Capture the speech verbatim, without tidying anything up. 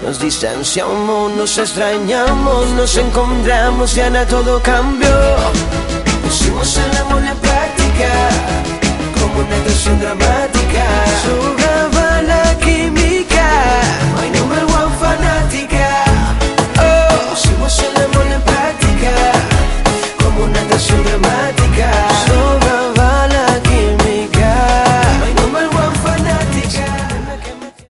Nos distanciamos, nos extrañamos, nos encontramos y ahora todo cambió. Pusimos el amor en la práctica, como una canción dramática.